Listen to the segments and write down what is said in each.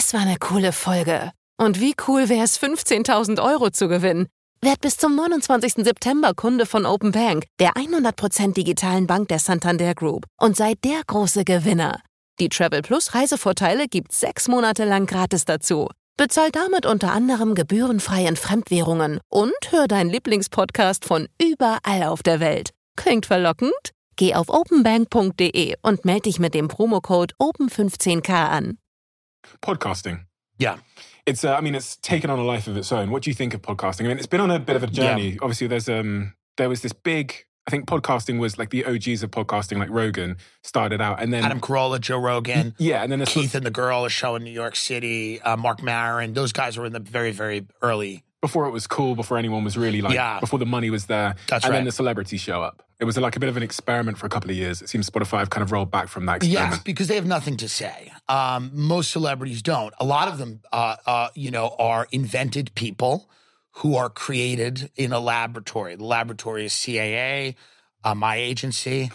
Das war eine coole Folge. Und wie cool wäre es, 15.000 € zu gewinnen? Werd bis zum 29. September Kunde von Open Bank, der 100% digitalen Bank der Santander Group. Und sei der große Gewinner. Die Travel Plus Reisevorteile gibt's 6 Monate lang gratis dazu. Bezahl damit unter anderem gebührenfrei in Fremdwährungen und hör deinen Lieblingspodcast von überall auf der Welt. Klingt verlockend? Geh auf openbank.de und melde dich mit dem Promocode OPEN15K an. Podcasting. Yeah. It's taken on a life of its own. What do you think of podcasting? I mean, it's been on a bit of a journey. Yeah. Obviously, there was this big, I think podcasting was like the OGs of podcasting, like Rogan started out. And then Adam Carolla, Joe Rogan. Yeah. And then Keith and the Girl, a show in New York City. Mark Maron. Those guys were in the very, very early. Before it was cool, before anyone was really before the money was there. That's and right. then the celebrities show up. It was like a bit of an experiment for a couple of years. It seems Spotify have kind of rolled back from that experiment. Yes, because they have nothing to say. Most celebrities don't. A lot of them, are invented people who are created in a laboratory. The laboratory is CAA, my agency.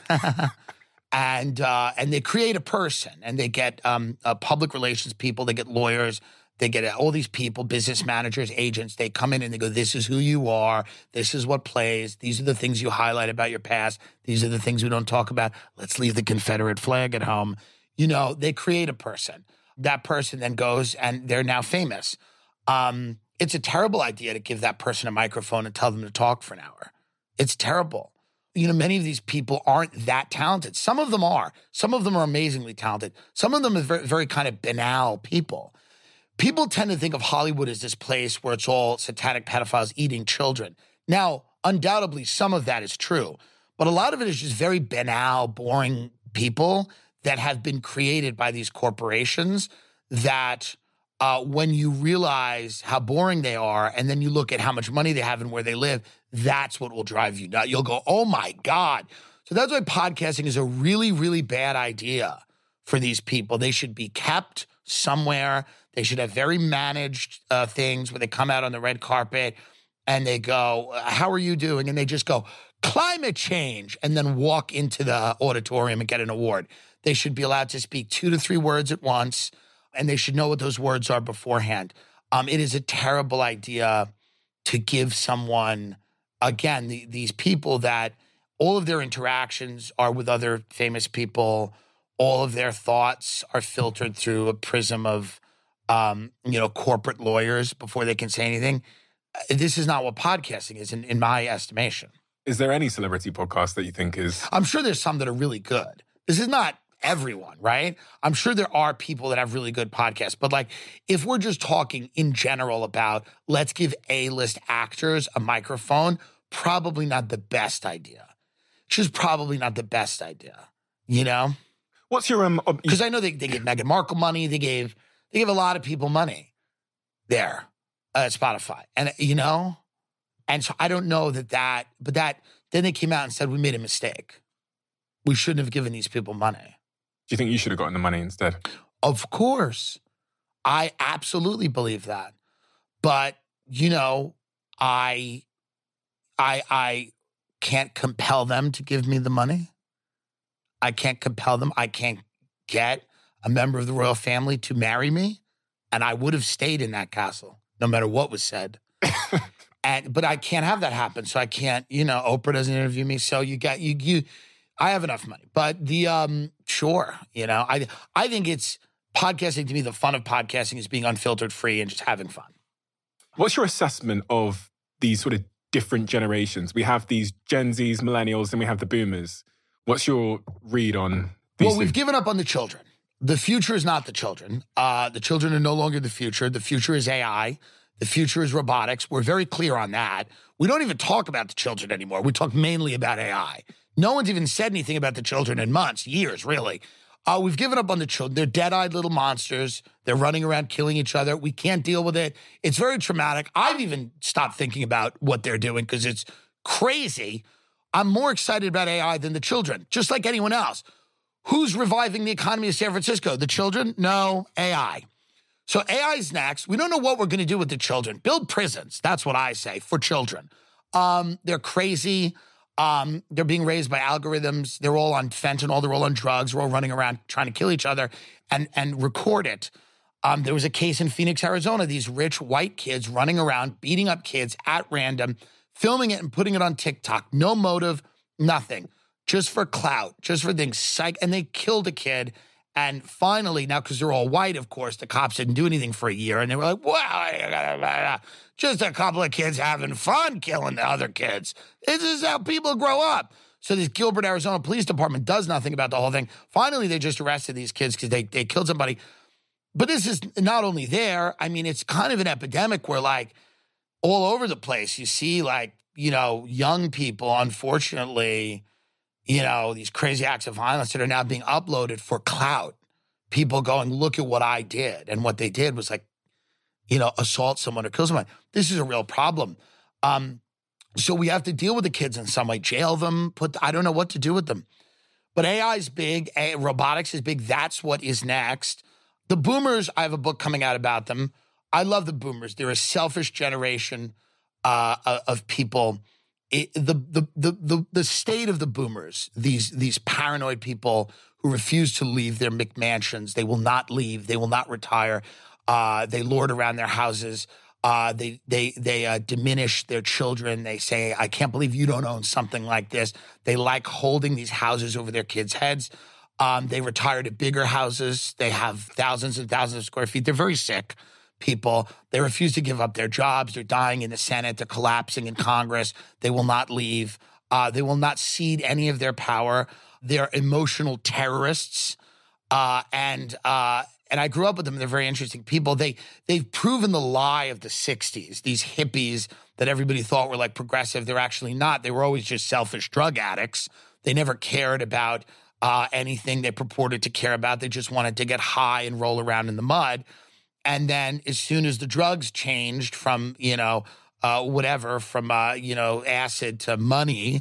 And they create a person, and they get public relations people, they get lawyers, they get all these people, business managers, agents. They come in and they go, this is who you are. This is what plays. These are the things you highlight about your past. These are the things we don't talk about. Let's leave the Confederate flag at home. They create a person. That person then goes and they're now famous. It's a terrible idea to give that person a microphone and tell them to talk for an hour. It's terrible. Many of these people aren't that talented. Some of them are. Some of them are amazingly talented. Some of them are very, very kind of banal people. People tend to think of Hollywood as this place where it's all satanic pedophiles eating children. Now, undoubtedly, some of that is true, but a lot of it is just very banal, boring people that have been created by these corporations that when you realize how boring they are and then you look at how much money they have and where they live, that's what will drive you nuts. You'll go, oh my God. So that's why podcasting is a really, really bad idea for these people. They should be kept somewhere. They should have very managed things where they come out on the red carpet and they go, how are you doing? And they just go, climate change, and then walk into the auditorium and get an award. They should be allowed to speak 2 to 3 words at once, and they should know what those words are beforehand. It is a terrible idea to give someone, again, these people that all of their interactions are with other famous people. All of their thoughts are filtered through a prism of corporate lawyers before they can say anything. This is not what podcasting is, in my estimation. Is there any celebrity podcast that you think is... I'm sure there's some that are really good. This is not everyone, right? I'm sure there are people that have really good podcasts. But if we're just talking in general about let's give A-list actors a microphone, probably not the best idea. Just probably not the best idea, What's your... Because I know they gave Meghan Markle money. They gave a lot of people money there at Spotify. And, and so I don't know but then they came out and said, we made a mistake. We shouldn't have given these people money. Do you think you should have gotten the money instead? Of course. I absolutely believe that. But, I can't compel them to give me the money. I can't compel them. I can't get a member of the royal family to marry me, and I would have stayed in that castle no matter what was said. But I can't have that happen, so I can't. Oprah doesn't interview me, so I have enough money. But sure, I think it's podcasting to me. The fun of podcasting is being unfiltered, free, and just having fun. What's your assessment of these sort of different generations? We have these Gen Zs, millennials, and we have the boomers. What's your read on these? Well, we've given up on the children. The future is not the children. The children are no longer the future. The future is AI. The future is robotics. We're very clear on that. We don't even talk about the children anymore. We talk mainly about AI. No one's even said anything about the children in months, years, really. We've given up on the children. They're dead-eyed little monsters. They're running around killing each other. We can't deal with it. It's very traumatic. I've even stopped thinking about what they're doing because it's crazy. I'm more excited about AI than the children, just like anyone else. Who's reviving the economy of San Francisco? The children? No, AI. So AI's next. We don't know what we're going to do with the children. Build prisons. That's what I say for children. They're crazy. They're being raised by algorithms. They're all on fentanyl. They're all on drugs. We're all running around trying to kill each other and record it. There was a case in Phoenix, Arizona, these rich white kids running around, beating up kids at random, filming it and putting it on TikTok. No motive, nothing. Just for clout, just for things. Psych. And they killed a kid. And finally, now because they're all white, of course, the cops didn't do anything for a year. And they were like, wow, just a couple of kids having fun killing the other kids. This is how people grow up. So this Gilbert, Arizona Police Department does nothing about the whole thing. Finally, they just arrested these kids because they killed somebody. But this is not only there. I mean, it's kind of an epidemic where, like, all over the place, you see, like, you know, young people, unfortunately, you know, these crazy acts of violence that are now being uploaded for clout. People going, look at what I did. And what they did was, like, you know, assault someone or kill someone. This is a real problem. So we have to deal with the kids in some way, jail them, I don't know what to do with them. But AI is big, robotics is big. That's what is next. The boomers, I have a book coming out about them. I love the boomers. They're a selfish generation of people. The state of the boomers, these paranoid people who refuse to leave their McMansions. They will not leave. They will not retire. They lord around their houses. They diminish their children. They say, I can't believe you don't own something like this. They like holding these houses over their kids' heads. They retire to bigger houses. They have thousands and thousands of square feet. They're very sick people. They refuse to give up their jobs. They're dying in the Senate. They're collapsing in Congress. They will not leave. They will not cede any of their power. They're emotional terrorists. And I grew up with them. They're very interesting people. They've proven the lie of the 60s, these hippies that everybody thought were like progressive. They're actually not. They were always just selfish drug addicts. They never cared about anything they purported to care about. They just wanted to get high and roll around in the mud. And then as soon as the drugs changed from, from acid to money,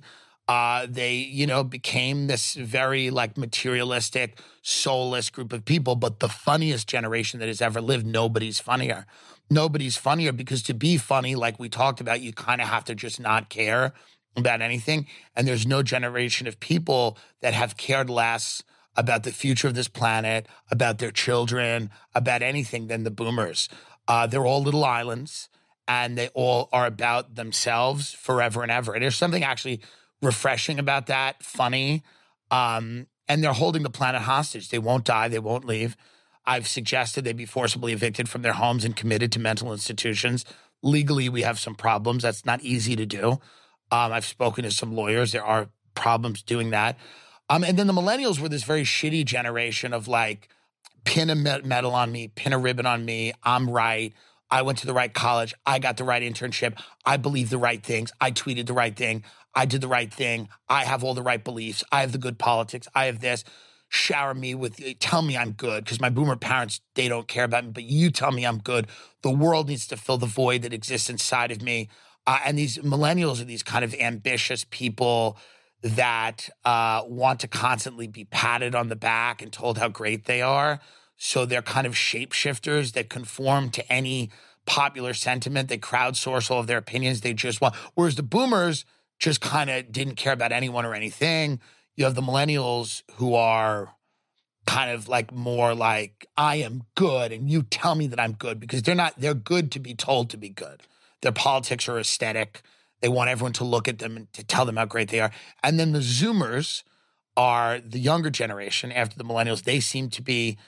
they, became this very like materialistic, soulless group of people. But the funniest generation that has ever lived, nobody's funnier. Nobody's funnier because to be funny, like we talked about, you kind of have to just not care about anything. And there's no generation of people that have cared less about the future of this planet, about their children, about anything than the boomers. They're all little islands and they all are about themselves forever and ever. And there's something actually refreshing about that, funny. And they're holding the planet hostage. They won't die. They won't leave. I've suggested they be forcibly evicted from their homes and committed to mental institutions. Legally, we have some problems. That's not easy to do. I've spoken to some lawyers. There are problems doing that. And then the millennials were this very shitty generation of like, pin a medal on me, pin a ribbon on me. I'm right. I went to the right college. I got the right internship. I believe the right things. I tweeted the right thing. I did the right thing. I have all the right beliefs. I have the good politics. I have this. Shower me with, tell me I'm good. Because my boomer parents, they don't care about me, but you tell me I'm good. The world needs to fill the void that exists inside of me. And these millennials are these kind of ambitious people that want to constantly be patted on the back and told how great they are. So they're kind of shapeshifters that conform to any popular sentiment. They crowdsource all of their opinions. They just want, whereas the boomers just kind of didn't care about anyone or anything. You have the millennials who are kind of like more like, I am good and you tell me that I'm good, because they're good to be told to be good. Their politics are aesthetic. They want everyone to look at them and to tell them how great they are. And then the Zoomers are the younger generation after the millennials. They seem to be,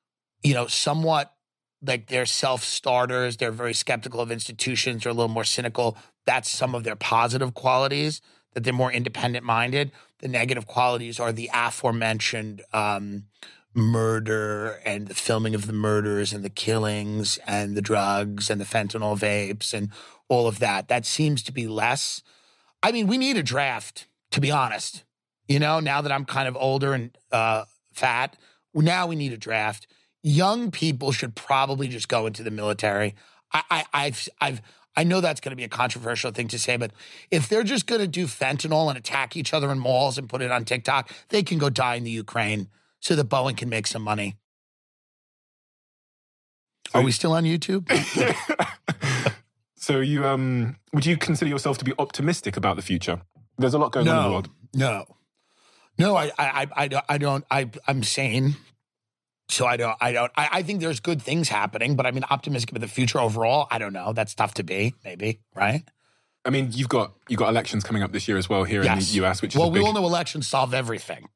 somewhat like they're self-starters. They're very skeptical of institutions. They're a little more cynical. That's some of their positive qualities, that they're more independent-minded. The negative qualities are the aforementioned murder and the filming of the murders and the killings and the drugs and the fentanyl vapes and all of that. That seems to be less. I mean, we need a draft, to be honest. Now that I'm kind of older and fat, now we need a draft. Young people should probably just go into the military. I know that's going to be a controversial thing to say, but if they're just going to do fentanyl and attack each other in malls and put it on TikTok, they can go die in the Ukraine so that Boeing can make some money. Are we still on YouTube? So you would you consider yourself to be optimistic about the future? There's a lot going on in the world. No, I don't. I'm sane. So I think there's good things happening, but I mean, optimistic about the future overall, I don't know. That's tough to be, maybe, right? I mean, you got elections coming up this year as well here in the US, which is we all know elections solve everything.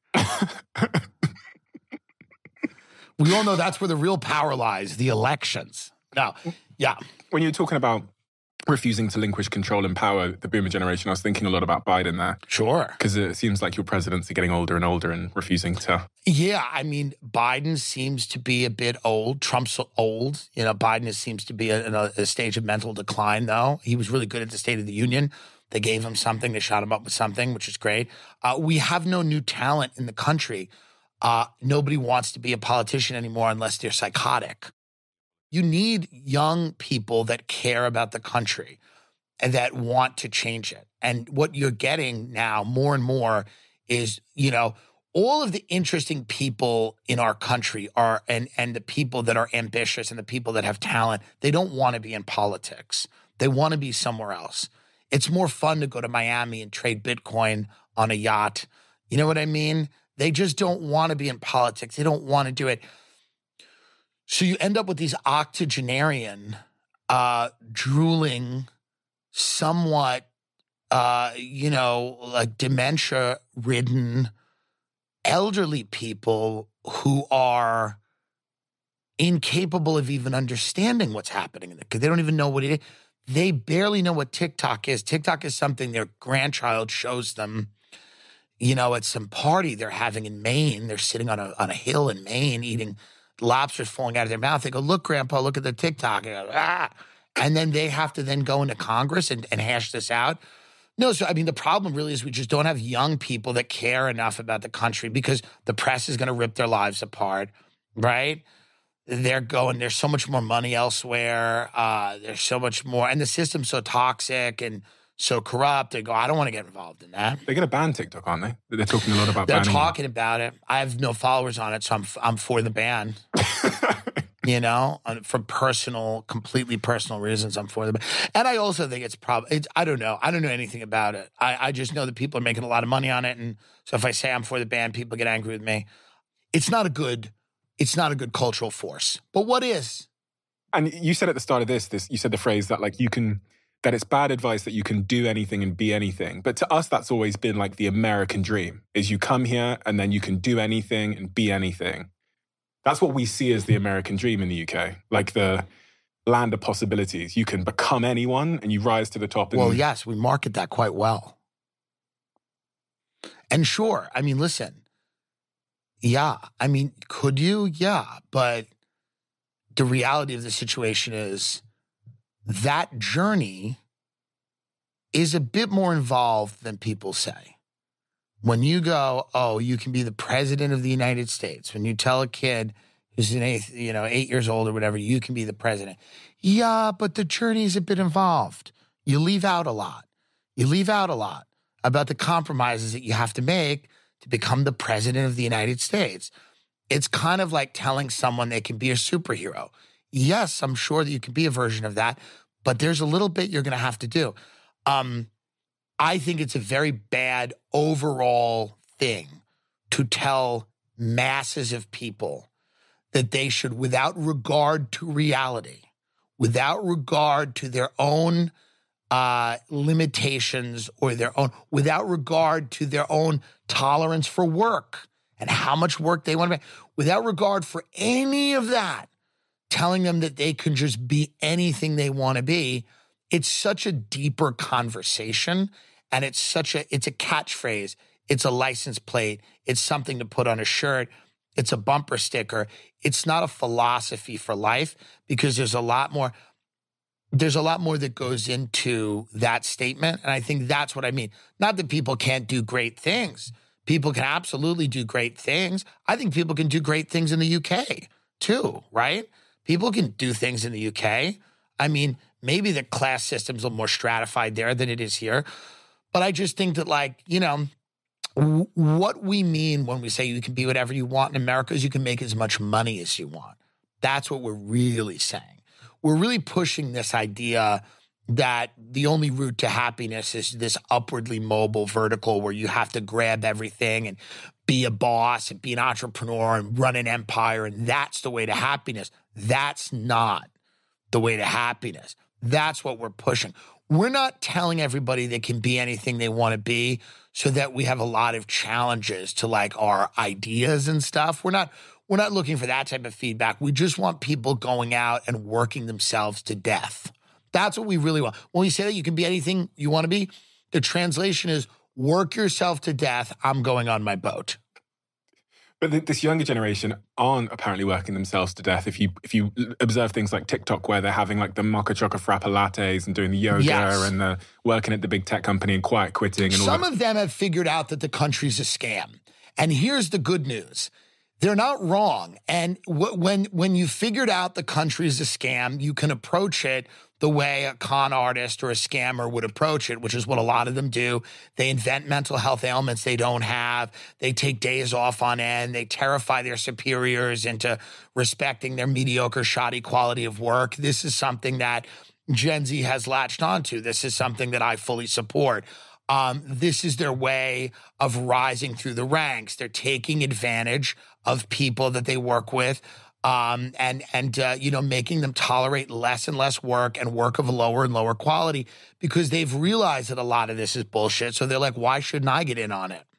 We all know that's where the real power lies, the elections. No, yeah. When you're talking about refusing to relinquish control and power, the boomer generation, I was thinking a lot about Biden there. Sure. Because it seems like your presidents are getting older and older and refusing to. Yeah, I mean, Biden seems to be a bit old. Trump's old. You know, Biden seems to be in a stage of mental decline, though. He was really good at the State of the Union. They gave him something. They shot him up with something, which is great. We have no new talent in the country. Nobody wants to be a politician anymore unless they're psychotic. You need young people that care about the country and that want to change it. And what you're getting now more and more is, you know, all of the interesting people in our country are, and the people that are ambitious and the people that have talent, they don't want to be in politics. They want to be somewhere else. It's more fun to go to Miami and trade Bitcoin on a yacht. You know what I mean? They just don't want to be in politics. They don't want to do it. So you end up with these octogenarian, drooling, somewhat, like dementia-ridden, elderly people who are incapable of even understanding what's happening because they don't even know what it is. They barely know what TikTok is. TikTok is something their grandchild shows them, you know, at some party they're having in Maine. They're sitting on a hill in Maine eating lobsters falling out of their mouth. They go, "Look, Grandpa, look at the TikTok." And, and then they have to then go into Congress and hash this out. No, so I mean, the problem really is we just don't have young people that care enough about the country because the press is going to rip their lives apart, right? There's so much more money elsewhere. There's so much more, and the system's so toxic and so corrupt. They go, "I don't want to get involved in that." They're going to ban TikTok, aren't they? They're talking a lot about banning. They're talking about it. I have no followers on it, so I'm for the ban. You know, for completely personal reasons, I'm for the ban. And I also think I don't know. I don't know anything about it. I just know that people are making a lot of money on it. And so if I say I'm for the ban, people get angry with me. It's not a good cultural force. But what is? And you said at the start of this, you said the phrase that like that it's bad advice that you can do anything and be anything. But to us, that's always been like the American dream, is you come here and then you can do anything and be anything. That's what we see as the American dream in the UK, like the land of possibilities. You can become anyone and you rise to the top. Well, yes, we market that quite well. And sure, I mean, listen, yeah, I mean, could you? Yeah, but the reality of the situation is that journey is a bit more involved than people say. When you go, oh, you can be the president of the United States. When you tell a kid who's 8 years old or whatever, you can be the president. Yeah, but the journey is a bit involved. You leave out a lot. You leave out a lot about the compromises that you have to make to become the president of the United States. It's kind of like telling someone they can be a superhero. Yes, I'm sure that you can be a version of that, but there's a little bit you're going to have to do. I think it's a very bad overall thing to tell masses of people that they should, without regard to reality, without regard to their own limitations or without regard to their own tolerance for work and how much work they want to make, without regard for any of that, telling them that they can just be anything they want to be. It's such a deeper conversation, and it's a catchphrase. It's a license plate. It's something to put on a shirt. It's a bumper sticker. It's not a philosophy for life because there's a lot more that goes into that statement. And I think that's what I mean. Not that people can't do great things. People can absolutely do great things. I think people can do great things in the UK too, right? People can do things in the UK. I mean, maybe the class system's a little more stratified there than it is here. But I just think that, like, you know, what we mean when we say you can be whatever you want in America is you can make as much money as you want. That's what we're really saying. We're really pushing this idea that the only route to happiness is this upwardly mobile vertical where you have to grab everything and be a boss and be an entrepreneur and run an empire, and that's the way to happiness. That's not the way to happiness. That's what we're pushing. We're not telling everybody they can be anything they want to be so that we have a lot of challenges to like our ideas and stuff. We're not looking for that type of feedback. We just want people going out and working themselves to death. That's what we really want. When we say that you can be anything you want to be, the translation is work yourself to death. I'm going on my boat. But this younger generation aren't apparently working themselves to death. If you observe things like TikTok, where they're having like the mocha choca frappa lattes and doing the yoga and the working at the big tech company and quiet quitting. And some of them have figured out that the country's a scam. And here's the good news. They're not wrong. And when you figured out the country's a scam, you can approach it the way a con artist or a scammer would approach it, which is what a lot of them do. They invent mental health ailments they don't have. They take days off on end. They terrify their superiors into respecting their mediocre, shoddy quality of work. This is something that Gen Z has latched onto. This is something that I fully support. This is their way of rising through the ranks. They're taking advantage of people that they work with, and making them tolerate less and less work and work of a lower and lower quality because they've realized that a lot of this is bullshit. So they're like, why shouldn't I get in on it?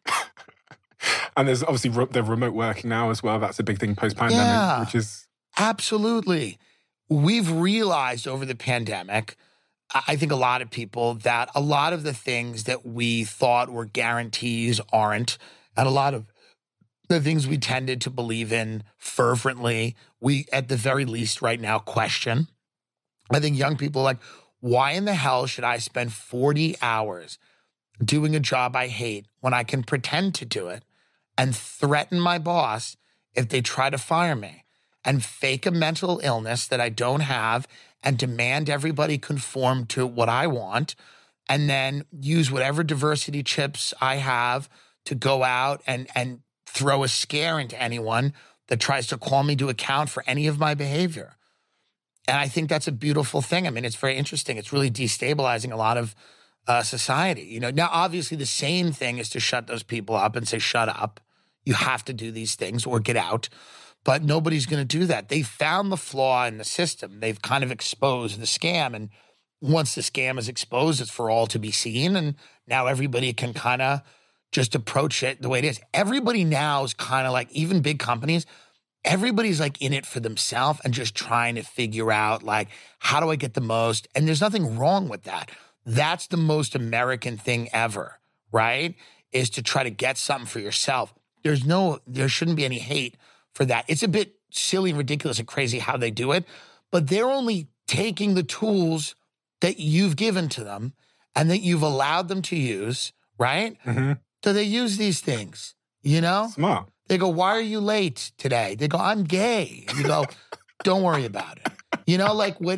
And there's obviously the remote working now as well. That's a big thing post-pandemic, which is... Absolutely. We've realized over the pandemic, I think a lot of people, that a lot of the things that we thought were guarantees aren't, and a lot of the things we tended to believe in fervently, we, at the very least right now, question. I think young people are like, why in the hell should I spend 40 hours doing a job I hate when I can pretend to do it and threaten my boss if they try to fire me and fake a mental illness that I don't have and demand everybody conform to what I want and then use whatever diversity chips I have to go out and throw a scare into anyone that tries to call me to account for any of my behavior. And I think that's a beautiful thing. I mean, it's very interesting. It's really destabilizing a lot of society. Now, obviously, the sane thing is to shut those people up and say, shut up. You have to do these things or get out. But nobody's going to do that. They found the flaw in the system. They've kind of exposed the scam. And once the scam is exposed, it's for all to be seen. And now everybody can kind of just approach it the way it is. Everybody now is kind of like, even big companies, everybody's like in it for themselves and just trying to figure out like, how do I get the most? And there's nothing wrong with that. That's the most American thing ever, right? Is to try to get something for yourself. There shouldn't be any hate for that. It's a bit silly and ridiculous and crazy how they do it, but they're only taking the tools that you've given to them and that you've allowed them to use, right? Mm-hmm. So they use these things, Smart. They go, why are you late today? They go, I'm gay. And you go, don't worry about it. Like what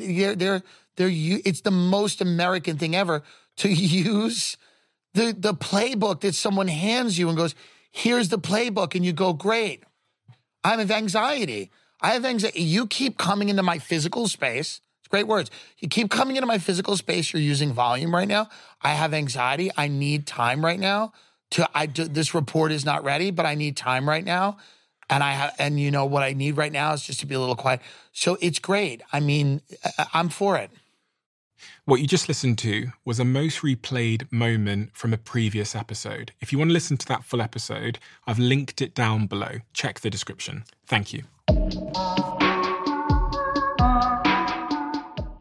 it's the most American thing ever to use the playbook that someone hands you and goes, here's the playbook. And you go, great. I have anxiety. You keep coming into my physical space. It's great words. You keep coming into my physical space. You're using volume right now. I have anxiety. I need time right now. This report is not ready, but I need time right now. And what I need right now is just to be a little quiet. So it's great. I mean, I'm for it. What you just listened to was a most replayed moment from a previous episode. If you want to listen to that full episode, I've linked it down below. Check the description. Thank you.